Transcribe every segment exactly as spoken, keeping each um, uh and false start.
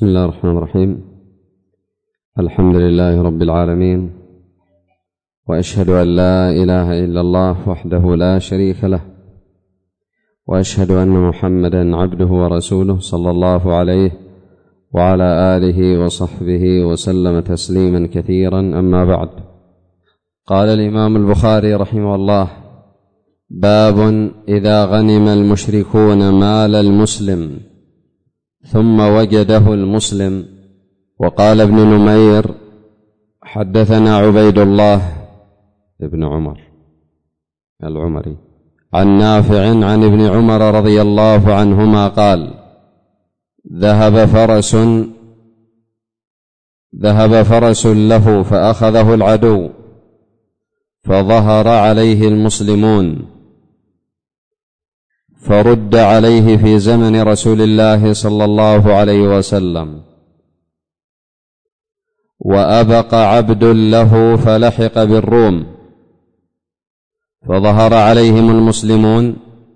بسم الله الرحمن الرحيم. الحمد لله رب العالمين، وأشهد أن لا إله إلا الله وحده لا شريك له، وأشهد أن محمدا عبده ورسوله صلى الله عليه وعلى آله وصحبه وسلم تسليما كثيرا. أما بعد، قال الإمام البخاري رحمه الله: باب إذا غنم المشركون مال المسلم ثم وجده المسلم. وقال ابن نمير: حدثنا عبيد الله ابن عمر العمري عن نافع عن ابن عمر رضي الله عنهما قال: ذهب فرس ذهب فرس له فأخذه العدو، فظهر عليه المسلمون، فرد عليه في زمن رسول الله صلى الله عليه وسلم. وأبق عبد له فلحق بالروم، فظهر عليهم المسلمون،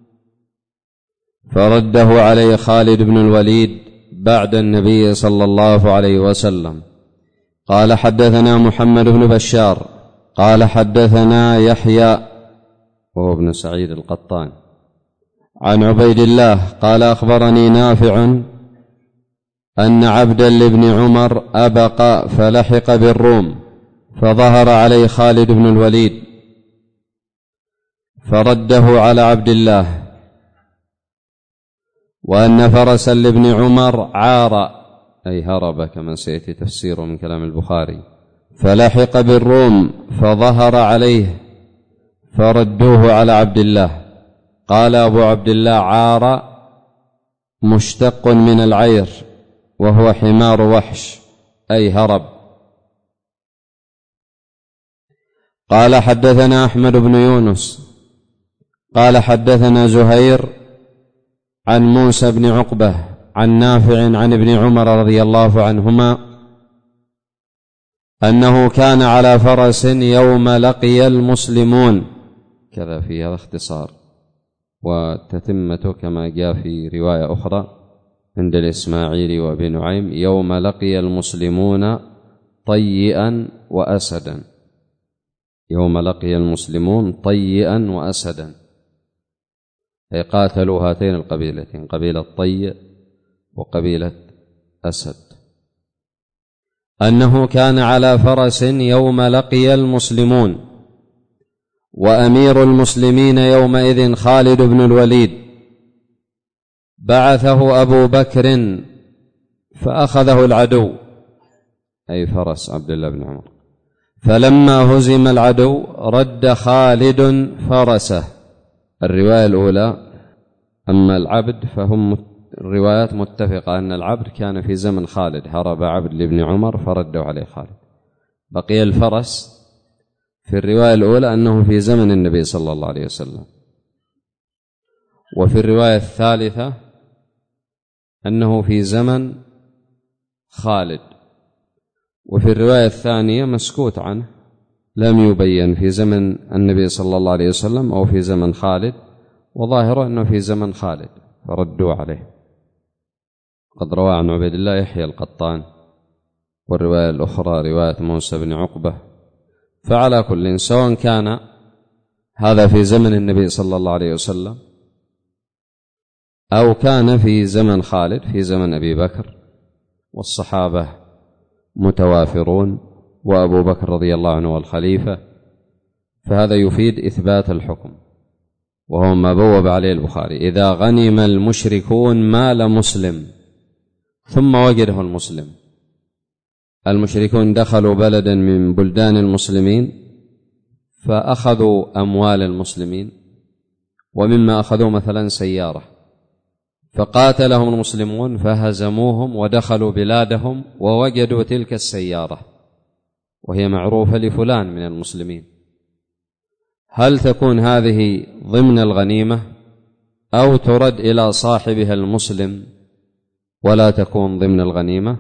فرده عليه خالد بن الوليد بعد النبي صلى الله عليه وسلم. قال: حدثنا محمد بن بشار قال: حدثنا يحيى وهو ابن سعيد القطان عن عبيد الله قال: أخبرني نافع أن عبدا لابن عمر أبق فلحق بالروم، فظهر عليه خالد بن الوليد، فرده على عبد الله. وأن فرسا لابن عمر عار، أي هرب، كما سيأتي تفسيره من كلام البخاري، فلحق بالروم، فظهر عليه، فردوه على عبد الله. قال أبو عبد الله: عار مشتق من العير، وهو حمار وحش، أي هرب. قال: حدثنا أحمد بن يونس قال: حدثنا زهير عن موسى بن عقبة عن نافع عن ابن عمر رضي الله عنهما أنه كان على فرس يوم لقي المسلمون. كذا في هذا اختصار، وتتمته كما جاء في رواية أخرى عند الإسماعيلي وابن نعيم: يوم لقي المسلمون طيئا وأسدا. يوم لقي المسلمون طيئا وأسدا، أي قاتلوا هاتين القبيلتين، قبيلة طيء وقبيلة أسد. أنه كان على فرس يوم لقي المسلمون، وأمير المسلمين يومئذ خالد بن الوليد، بعثه أبو بكر فأخذه العدو، أي فرس عبد الله بن عمر. فلما هزم العدو رد خالد فرسه. الرواية الأولى. أما العبد فهم الروايات متفقة أن العبد كان في زمن خالد، هرب عبد لابن عمر فردوا عليه خالد. بقي الفرس في الرواية الأولى أنه في زمن النبي صلى الله عليه وسلم، وفي الرواية الثالثة أنه في زمن خالد، وفي الرواية الثانية مسكوت عنه، لم يبين في زمن النبي صلى الله عليه وسلم أو في زمن خالد، وظاهره أنه في زمن خالد فردوا عليه. قد روى عن عبيد الله يحيى القطان، والرواية الأخرى رواية موسى بن عقبة. فعلى كل، سواء كان هذا في زمن النبي صلى الله عليه وسلم أو كان في زمن خالد، في زمن أبي بكر، والصحابة متوافرون، وأبو بكر رضي الله عنه والخليفة، فهذا يفيد إثبات الحكم، وهو ما بوب عليه البخاري: إذا غنم المشركون مال مسلم ثم وجده المسلم. المشركون دخلوا بلدا من بلدان المسلمين فأخذوا أموال المسلمين، ومما أخذوا مثلا سيارة، فقاتلهم المسلمون فهزموهم ودخلوا بلادهم ووجدوا تلك السيارة وهي معروفة لفلان من المسلمين. هل تكون هذه ضمن الغنيمة أو ترد إلى صاحبها المسلم ولا تكون ضمن الغنيمة؟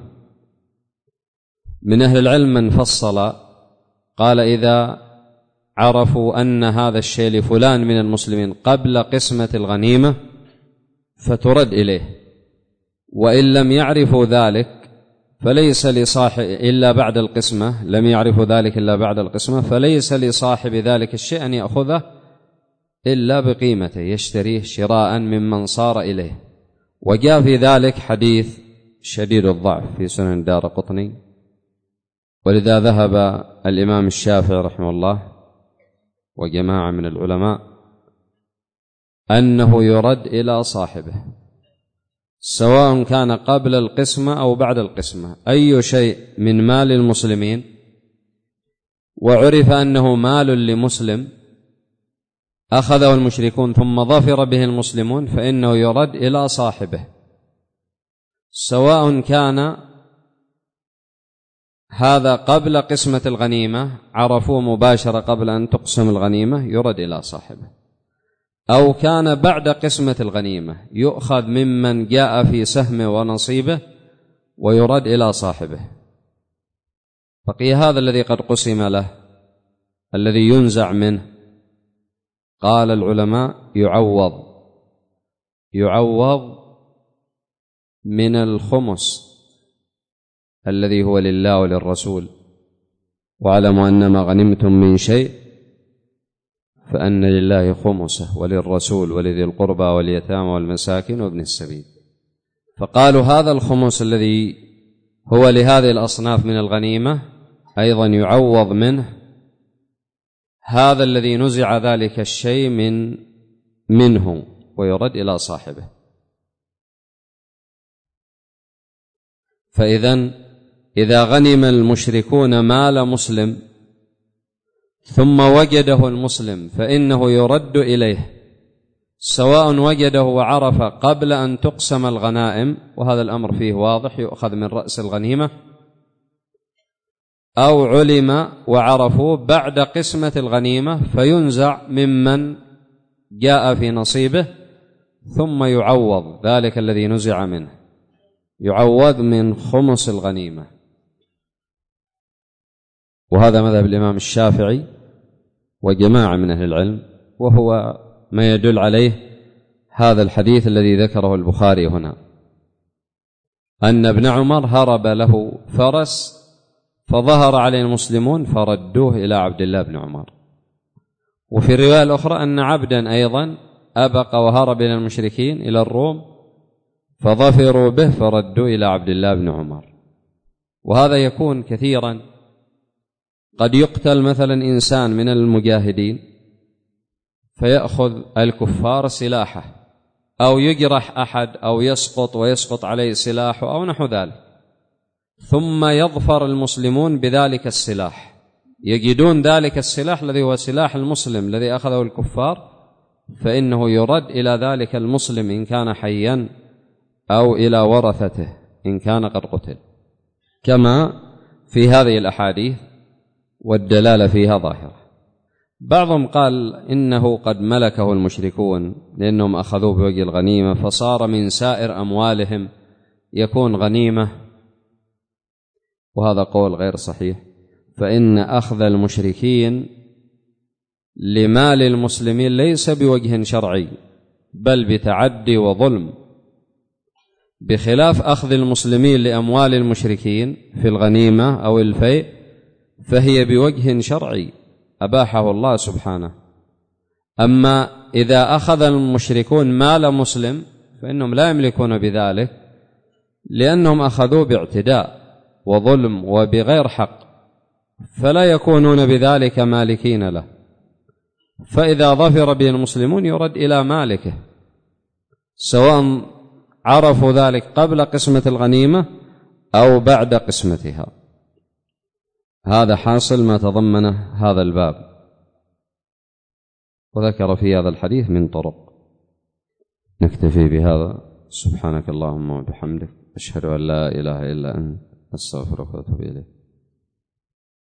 من أهل العلم من فصل، قال: إذا عرفوا أن هذا الشيء لفلان من المسلمين قبل قسمة الغنيمة فترد إليه، وإن لم يعرفوا ذلك فليس لصاحب إلا بعد القسمة، لم يعرف ذلك إلا بعد القسمة، فليس لصاحب ذلك الشيء أن يأخذه إلا بقيمته، يشتريه شراء ممن صار إليه. وجاء في ذلك حديث شديد الضعف في سنن الدارقطني، ولذا ذهب الإمام الشافعي رحمه الله وجماعة من العلماء أنه يرد إلى صاحبه، سواء كان قبل القسمة أو بعد القسمة. أي شيء من مال المسلمين وعرف أنه مال لمسلم أخذه المشركون ثم ظفر به المسلمون فإنه يرد إلى صاحبه، سواء كان هذا قبل قسمة الغنيمة، عرفوه مباشرة قبل أن تقسم الغنيمة، يرد إلى صاحبه، أو كان بعد قسمة الغنيمة يؤخذ ممن جاء في سهمه ونصيبه ويرد إلى صاحبه. بقي هذا الذي قد قسم له الذي ينزع منه، قال العلماء يعوض يعوض من الخمس الذي هو لله وللرسول، واعلموا أنما غنمتم من شيء فأن لله خمسه وللرسول ولذي القربى واليتامى والمساكين وابن السبيل. فقالوا هذا الخمس الذي هو لهذه الأصناف من الغنيمة أيضا يعوض منه هذا الذي نزع ذلك الشيء من منه ويرد إلى صاحبه. فإذن إذا غنم المشركون مال مسلم ثم وجده المسلم فإنه يرد إليه، سواء وجده وعرف قبل أن تقسم الغنائم، وهذا الأمر فيه واضح، يؤخذ من رأس الغنيمة، أو علم وعرفوا بعد قسمة الغنيمة فينزع ممن جاء في نصيبه ثم يعوض ذلك الذي نزع منه، يعوض من خمس الغنيمة. وهذا مذهب الإمام الشافعي وجماعة من أهل العلم، وهو ما يدل عليه هذا الحديث الذي ذكره البخاري هنا، أن ابن عمر هرب له فرس فظهر عليه المسلمون فردوه إلى عبد الله بن عمر. وفي الرواية الأخرى أن عبدا أيضا أبق وهرب إلى المشركين إلى الروم فظفروا به فردوا إلى عبد الله بن عمر. وهذا يكون كثيرا، قد يقتل مثلا إنسان من المجاهدين فيأخذ الكفار سلاحه، أو يجرح أحد أو يسقط ويسقط عليه سلاحه أو نحو ذلك، ثم يظفر المسلمون بذلك السلاح، يجدون ذلك السلاح الذي هو سلاح المسلم الذي أخذه الكفار، فإنه يرد إلى ذلك المسلم إن كان حيا أو إلى ورثته إن كان قد قتل، كما في هذه الأحاديث والدلالة فيها ظاهرة. بعضهم قال إنه قد ملكه المشركون لأنهم أخذوه بوجه الغنيمة فصار من سائر أموالهم يكون غنيمة، وهذا قول غير صحيح. فإن أخذ المشركين لمال المسلمين ليس بوجه شرعي بل بتعدي وظلم، بخلاف أخذ المسلمين لأموال المشركين في الغنيمة أو الفيء فهي بوجه شرعي أباحه الله سبحانه. أما إذا أخذ المشركون مال مسلم فإنهم لا يملكون بذلك، لأنهم أخذوه باعتداء وظلم وبغير حق، فلا يكونون بذلك مالكين له. فإذا ظفر به المسلمون يرد إلى مالكه، سواء عرفوا ذلك قبل قسمة الغنيمة أو بعد قسمتها. هذا حاصل ما تضمنه هذا الباب، وذكر في هذا الحديث من طرق. نكتفي بهذا. سبحانك اللهم وبحمدك، أشهد أن لا إله إلا أنت، أستغفرك وأتوب إليك.